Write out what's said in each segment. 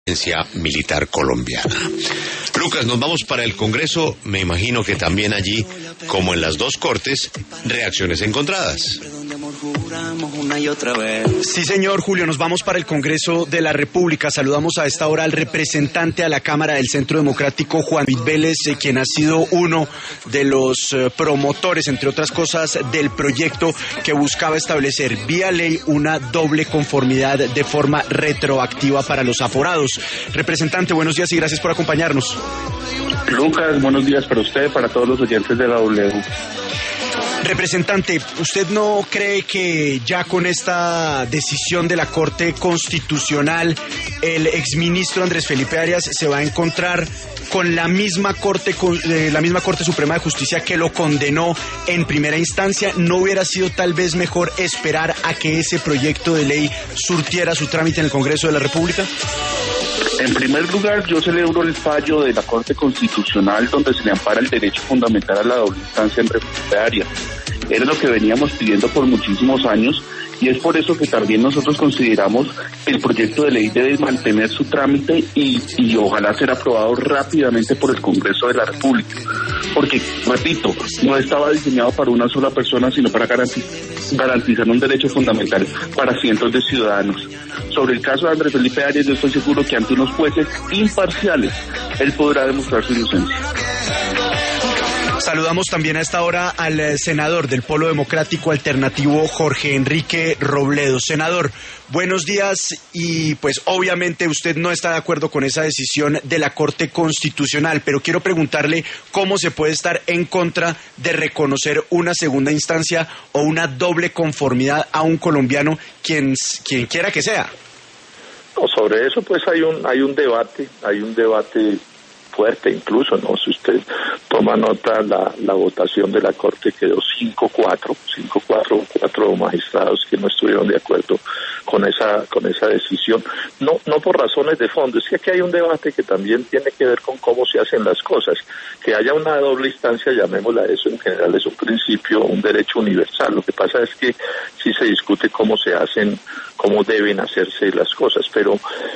Militar colombiana. Lucas, nos vamos para el Congreso. Me imagino que también allí, como en las dos cortes, reacciones encontradas. Sí, señor Julio, nos vamos para el Congreso de la República. Saludamos a esta hora al representante a la Cámara del Centro Democrático, Juan David Vélez, quien ha sido uno de los promotores, entre otras cosas, del proyecto que buscaba establecer vía ley una doble conformidad de forma retroactiva para los aforados. Representante, buenos días y gracias por acompañarnos. Lucas, buenos días para usted, para todos los oyentes de la W. Representante, ¿usted no cree que ya con esta decisión de la Corte Constitucional el exministro Andrés Felipe Arias se va a encontrar con la misma Corte Suprema de Justicia que lo condenó en primera instancia? ¿No hubiera sido tal vez mejor esperar a que ese proyecto de ley surtiera su trámite en el Congreso de la República? En primer lugar, yo celebro el fallo de la Corte Constitucional donde se le ampara el derecho fundamental a la doble instancia en refractaria. Era lo que veníamos pidiendo por muchísimos años y es por eso que también nosotros consideramos que el proyecto de ley debe mantener su trámite y ojalá ser aprobado rápidamente por el Congreso de la República. Porque, repito, no estaba diseñado para una sola persona, sino para garantizar un derecho fundamental para cientos de ciudadanos. Sobre el caso de Andrés Felipe Arias, yo estoy seguro que ante unos jueces imparciales, él podrá demostrar su inocencia. Saludamos también a esta hora al senador del Polo Democrático Alternativo, Jorge Enrique Robledo. Senador, buenos días y pues obviamente usted no está de acuerdo con esa decisión de la Corte Constitucional, pero quiero preguntarle cómo se puede estar en contra de reconocer una segunda instancia o una doble conformidad a un colombiano, quien quiera que sea. No, sobre eso pues hay un debate fuerte incluso, ¿no? Si usted toma nota, la votación de la Corte quedó 5-4, 4 magistrados que no estuvieron de acuerdo con esa decisión, no por razones de fondo, es que aquí hay un debate que también tiene que ver con cómo se hacen las cosas. Que haya una doble instancia, llamémosla eso, en general es un principio, un derecho universal. Lo que pasa es que sí se discute cómo se hacen, cómo deben hacerse las cosas, pero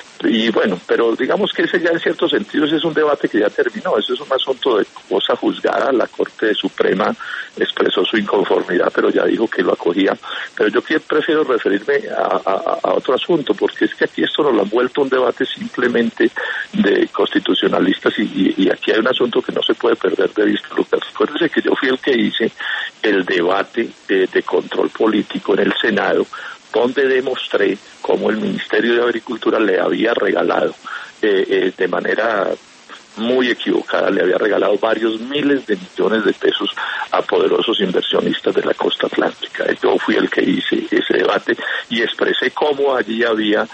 digamos que ese ya en cierto sentido ese es un debate que ya terminó, ese es un asunto de cosa juzgada. La Corte Suprema expresó su inconformidad, pero ya dijo que lo acogía. Pero yo prefiero referirme a otro asunto, porque es que aquí esto nos lo han vuelto un debate simplemente de constitucionalistas y aquí hay un asunto que no se puede perder de vista, Lucas. Recuérdese que yo fui el que hice el debate de control político en el Senado, donde demostré cómo el Ministerio de Agricultura le había regalado de manera muy equivocada, le había regalado varios miles de millones de pesos a poderosos inversionistas de la costa atlántica. Yo fui el que hice ese debate y expresé cómo allí había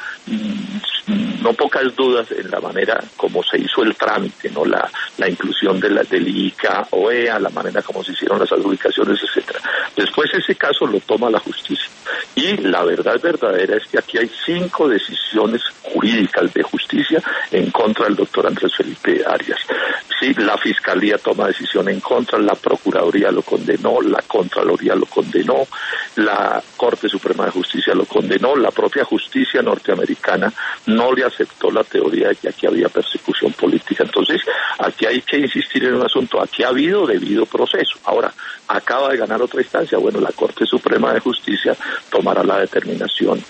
no pocas dudas en la manera como se hizo el trámite, no la inclusión del ICA, OEA, la manera como se hicieron las adjudicaciones, etcétera. Después ese caso lo toma la justicia y la verdad verdadera es que aquí hay 5 decisiones jurídicas de justicia en contra del doctor Andrés Felipe Arias. Sí, la Fiscalía toma decisión en contra, la Procuraduría lo condenó, la Contraloría lo condenó, la Corte Suprema de Justicia lo condenó, la propia justicia norteamericana no le aceptó la teoría de que aquí había persecución política. Entonces, aquí hay que insistir en un asunto, aquí ha habido debido proceso. Ahora, acaba de ganar otra instancia, bueno, la Corte Suprema de Justicia tomará la determinación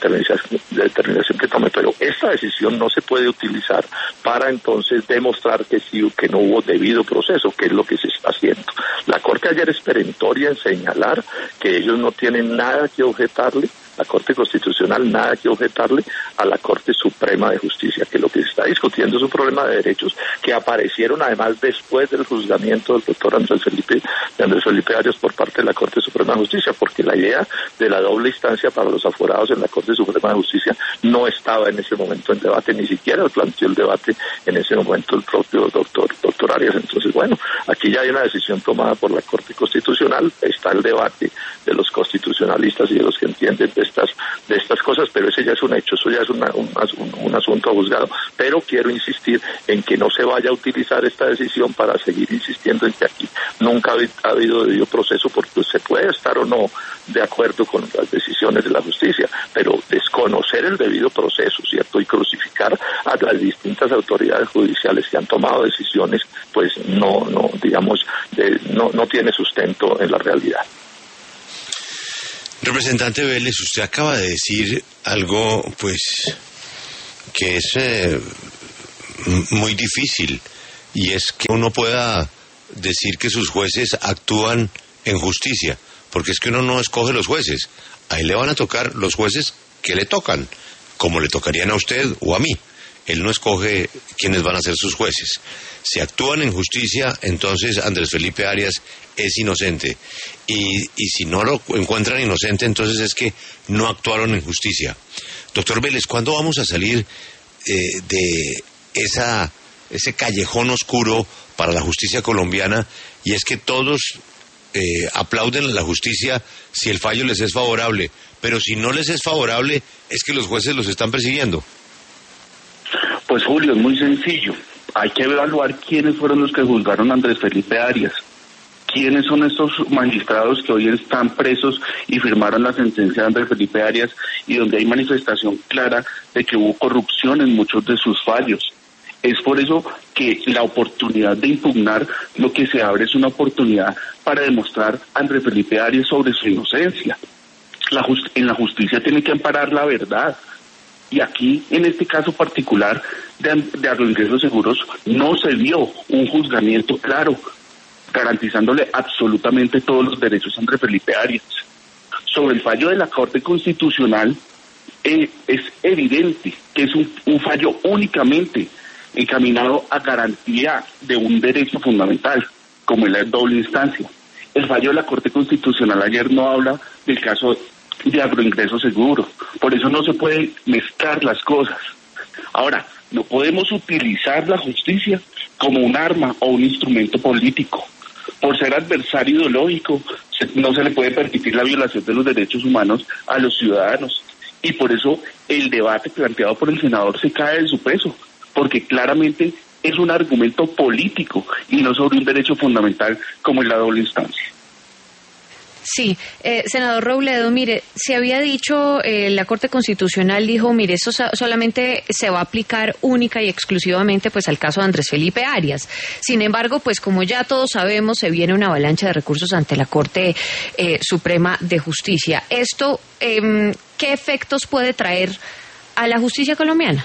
que tome, pero esta decisión no se puede utilizar para entonces demostrar que sí o que no hubo debido proceso, que es lo que se está haciendo. La Corte ayer es perentoria en señalar que ellos no tienen nada que objetarle, la Corte Constitucional nada que objetarle a la Corte Suprema de Justicia, que lo que se está discutiendo es un problema de derechos que aparecieron además después del juzgamiento del doctor Andrés Felipe Arias por parte de la Corte Suprema de Justicia, porque la idea de la doble instancia para los aforados en la Corte Suprema de Justicia no estaba en ese momento en debate, ni siquiera planteó el debate en ese momento el propio doctor Arias. Entonces, bueno, aquí ya hay una decisión tomada por la Corte Constitucional, está el debate los constitucionalistas y de los que entienden de estas cosas, pero ese ya es un hecho, eso ya es un asunto juzgado. Pero quiero insistir en que no se vaya a utilizar esta decisión para seguir insistiendo en que aquí nunca ha habido debido proceso, porque se puede estar o no de acuerdo con las decisiones de la justicia, pero desconocer el debido proceso, ¿cierto? Y crucificar a las distintas autoridades judiciales que han tomado decisiones, pues no tiene sustento en la realidad. Representante Vélez, usted acaba de decir algo, pues, que es muy difícil, y es que uno pueda decir que sus jueces actúan en justicia, porque es que uno no escoge los jueces, ahí le van a tocar los jueces que le tocan, como le tocarían a usted o a mí. Él no escoge quiénes van a ser sus jueces. Si actúan en justicia, entonces Andrés Felipe Arias es inocente. Y si no lo encuentran inocente, entonces es que no actuaron en justicia. Doctor Vélez, ¿cuándo vamos a salir de ese callejón oscuro para la justicia colombiana? Y es que todos aplauden a la justicia si el fallo les es favorable, pero si no les es favorable, es que los jueces los están persiguiendo. Pues Julio, es muy sencillo. Hay que evaluar quiénes fueron los que juzgaron a Andrés Felipe Arias. ¿Quiénes son estos magistrados que hoy están presos y firmaron la sentencia de Andrés Felipe Arias, y donde hay manifestación clara de que hubo corrupción en muchos de sus fallos? Es por eso que la oportunidad de impugnar, lo que se abre es una oportunidad para demostrar a Andrés Felipe Arias sobre su inocencia. En la justicia tiene que amparar la verdad. Y aquí, en este caso particular de Agroingresos Seguros, no se dio un juzgamiento claro, garantizándole absolutamente todos los derechos a Andrés Felipe Arias. Sobre el fallo de la Corte Constitucional, es evidente que es un fallo únicamente encaminado a garantía de un derecho fundamental, como es la doble instancia. El fallo de la Corte Constitucional ayer no habla del caso de Agroingresos Seguros, por eso no se puede mezclar las cosas. Ahora, no podemos utilizar la justicia como un arma o un instrumento político. Por ser adversario ideológico, no se le puede permitir la violación de los derechos humanos a los ciudadanos, y por eso el debate planteado por el senador se cae de su peso, porque claramente es un argumento político y no sobre un derecho fundamental como es la doble instancia. Sí, senador Robledo, mire, se había dicho, la Corte Constitucional dijo, mire, esto solamente se va a aplicar única y exclusivamente pues al caso de Andrés Felipe Arias. Sin embargo, pues como ya todos sabemos, se viene una avalancha de recursos ante la Corte Suprema de Justicia. ¿Esto qué efectos puede traer a la justicia colombiana?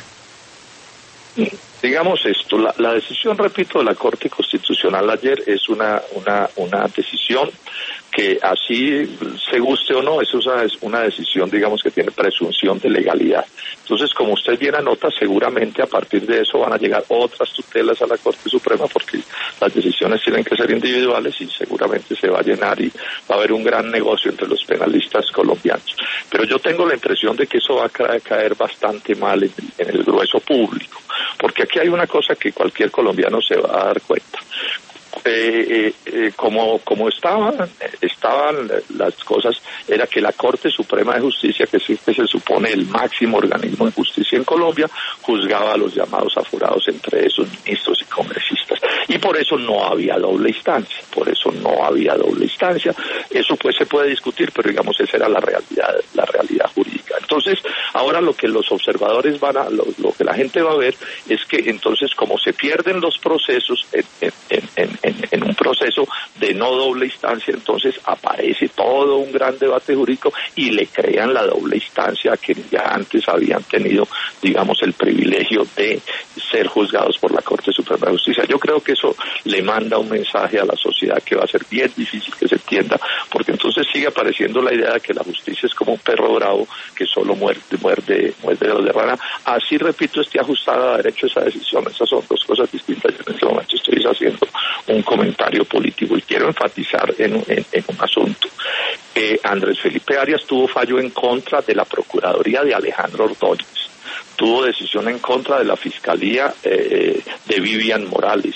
Digamos esto, la decisión, repito, de la Corte Constitucional ayer es una decisión que, así se guste o no, es una decisión, digamos, que tiene presunción de legalidad. Entonces, como usted bien anota, seguramente a partir de eso van a llegar otras tutelas a la Corte Suprema, porque las decisiones tienen que ser individuales y seguramente se va a llenar y va a haber un gran negocio entre los penalistas colombianos. Pero yo tengo la impresión de que eso va a caer bastante mal en el grueso público, porque aquí hay una cosa que cualquier colombiano se va a dar cuenta. Como estaban las cosas, era que la Corte Suprema de Justicia, que se supone el máximo organismo de justicia en Colombia, juzgaba a los llamados aforados, entre esos ministros y congresistas, y por eso no había doble instancia. Eso pues se puede discutir, pero digamos esa era la realidad jurídica. Entonces, ahora lo que los observadores lo que la gente va a ver es que entonces, como se pierden los procesos en un proceso de no doble instancia, entonces aparece todo un gran debate jurídico y le crean la doble instancia a quienes ya antes habían tenido, digamos, el privilegio de ser juzgados por la Corte Suprema de Justicia. Yo creo que eso le manda un mensaje a la sociedad que va a ser bien difícil que se entienda, porque entonces sigue apareciendo la idea de que la justicia es como un perro bravo que solo muerde dedos de rana. Así, repito, esté ajustada a derecho esa decisión. Esas son dos cosas distintas. Yo en este momento estoy haciendo un comentario político y quiero enfatizar en un asunto. Andrés Felipe Arias tuvo fallo en contra de la Procuraduría de Alejandro Ordóñez, tuvo decisión en contra de la Fiscalía de Vivian Morales.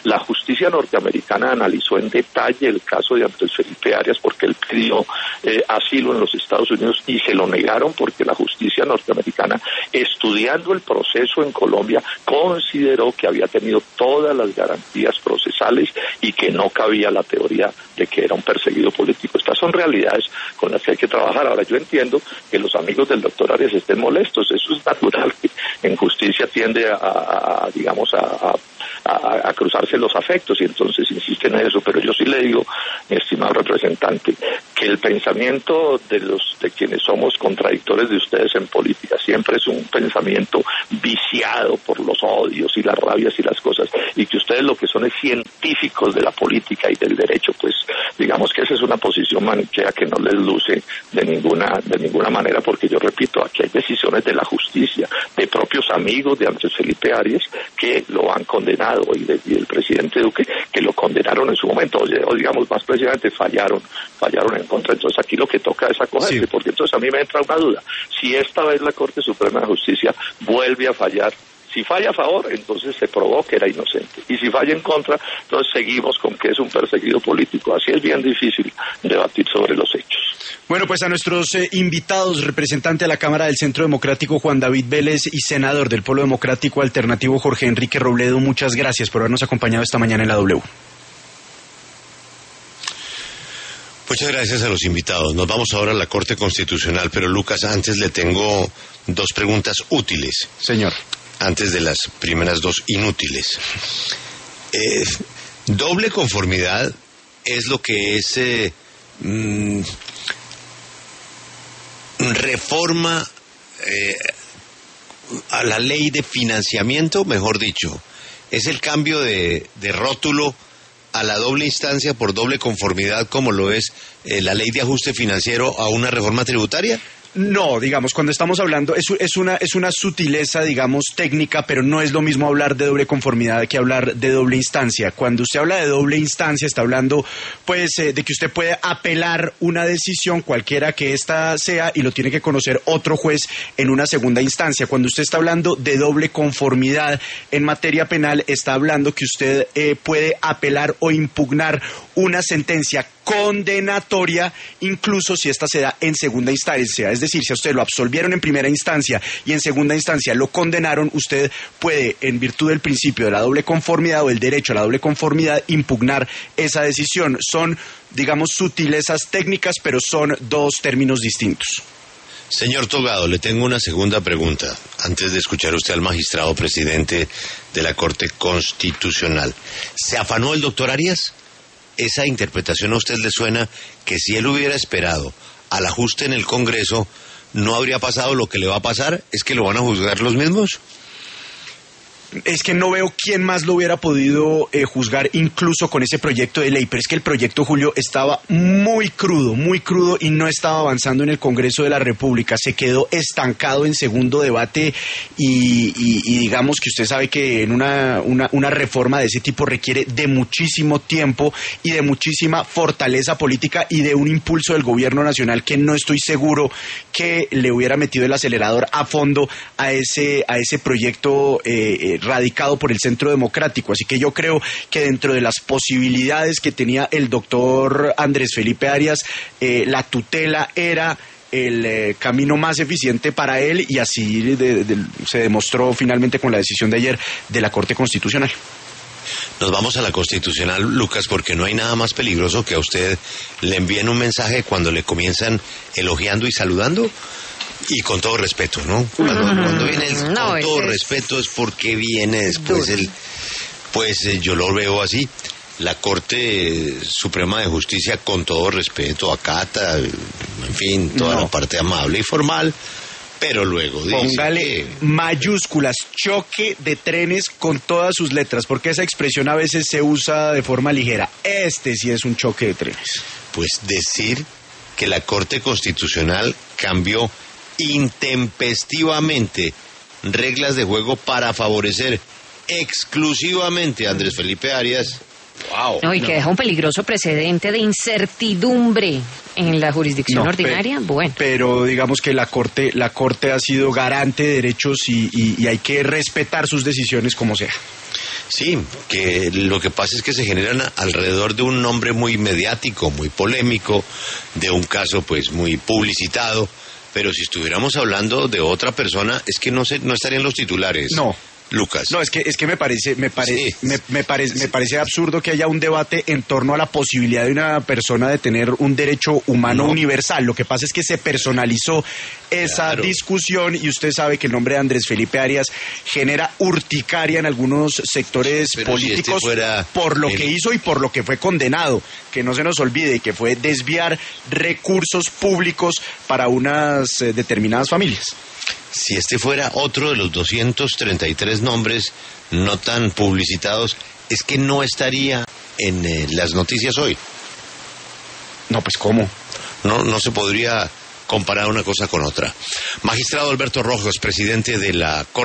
La justicia norteamericana analizó en detalle el caso de Andrés Felipe Arias porque él pidió asilo en los Estados Unidos y se lo negaron porque la justicia norteamericana, estudiando el proceso en Colombia, consideró que había tenido todas las garantías procesales y que no cabía la teoría de que era un perseguido político. Estas son realidades con las que hay que trabajar. Ahora, yo entiendo que los amigos del doctor Arias estén molestos, eso es natural, que en justicia tiende a cruzarse los afectos y entonces insisten en eso, pero yo sí le digo, mi estimado representante, que el pensamiento de quienes somos contradictores de ustedes en política siempre es un pensamiento viciado por los odios y las rabias y las cosas, y que ustedes lo que son es científicos de la política y del derecho, pues digamos que esa es una posición maniquea que no les luce de ninguna manera, porque yo repito, aquí hay decisiones de la justicia, de propios amigos de Andrés Felipe Arias que lo han condenado y el presidente Duque que lo condenaron en su momento, o digamos más precisamente fallaron en contra. Entonces aquí lo que toca es acogerse, sí. Porque entonces a mí me entra una duda, si esta vez la Corte Suprema de Justicia vuelve a fallar, si falla a favor, entonces se probó que era inocente. Y si falla en contra, entonces seguimos con que es un perseguido político. Así es bien difícil debatir sobre los hechos. Bueno, pues a nuestros invitados, representante de la Cámara del Centro Democrático Juan David Vélez y senador del Polo Democrático Alternativo Jorge Enrique Robledo, muchas gracias por habernos acompañado esta mañana en la W. Muchas gracias a los invitados. Nos vamos ahora a la Corte Constitucional, pero Lucas, antes le tengo dos preguntas útiles. Señor. Antes de las primeras dos inútiles. Doble conformidad es lo que es reforma a la ley de financiamiento, mejor dicho. Es el cambio de rótulo a la doble instancia por doble conformidad, como lo es la ley de ajuste financiero a una reforma tributaria. No, digamos, cuando estamos hablando, es una sutileza, digamos, técnica, pero no es lo mismo hablar de doble conformidad que hablar de doble instancia. Cuando usted habla de doble instancia, está hablando, pues, de que usted puede apelar una decisión, cualquiera que ésta sea, y lo tiene que conocer otro juez en una segunda instancia. Cuando usted está hablando de doble conformidad en materia penal, está hablando que usted puede apelar o impugnar una sentencia condenatoria, incluso si esta se da en segunda instancia. Es decir, si a usted lo absolvieron en primera instancia y en segunda instancia lo condenaron, usted puede, en virtud del principio de la doble conformidad o el derecho a la doble conformidad, impugnar esa decisión. Son, digamos, sutilezas técnicas, pero son dos términos distintos. Señor Togado, le tengo una segunda pregunta, antes de escuchar usted al magistrado presidente de la Corte Constitucional. ¿Se afanó el doctor Arias? ¿Esa interpretación a usted le suena que si él hubiera esperado al ajuste en el Congreso, no habría pasado lo que le va a pasar? ¿Es que lo van a juzgar los mismos? Es que no veo quién más lo hubiera podido juzgar incluso con ese proyecto de ley, pero es que el proyecto, Julio, estaba muy crudo y no estaba avanzando en el Congreso de la República, se quedó estancado en segundo debate y digamos que usted sabe que en una reforma de ese tipo requiere de muchísimo tiempo y de muchísima fortaleza política y de un impulso del gobierno nacional que no estoy seguro que le hubiera metido el acelerador a fondo a ese proyecto radicado por el Centro Democrático. Así que yo creo que dentro de las posibilidades que tenía el doctor Andrés Felipe Arias, la tutela era el camino más eficiente para él y así se demostró finalmente con la decisión de ayer de la Corte Constitucional. Nos vamos a la Constitucional, Lucas, porque no hay nada más peligroso que a usted le envíen un mensaje cuando le comienzan elogiando y saludando. Y con todo respeto, ¿no? Cuando viene el con todo respeto es porque viene después pues yo lo veo así. La Corte Suprema de Justicia, con todo respeto, acata, en fin, toda la parte amable y formal, pero luego dice póngale mayúsculas, choque de trenes con todas sus letras, porque esa expresión a veces se usa de forma ligera. Este sí es un choque de trenes. Pues decir que la Corte Constitucional cambió intempestivamente reglas de juego para favorecer exclusivamente a Andrés Felipe Arias. Wow. No, y que deja un peligroso precedente de incertidumbre en la jurisdicción ordinaria. Pero digamos que la Corte ha sido garante de derechos y hay que respetar sus decisiones como sea. Sí, que lo que pasa es que se generan alrededor de un nombre muy mediático, muy polémico, de un caso pues muy publicitado, pero si estuviéramos hablando de otra persona, es que no estarían los titulares. No. Lucas. No, es que me parece Sí. absurdo que haya un debate en torno a la posibilidad de una persona de tener un derecho humano universal. Lo que pasa es que se personalizó esa discusión y usted sabe que el nombre de Andrés Felipe Arias genera urticaria en algunos sectores políticos por lo que hizo y por lo que fue condenado. Que no se nos olvide que fue desviar recursos públicos para unas determinadas familias. Si este fuera otro de los 233 nombres no tan publicitados, es que no estaría en las noticias hoy. No, pues ¿cómo? No se podría comparar una cosa con otra. Magistrado Alberto Rojos, presidente de la Corte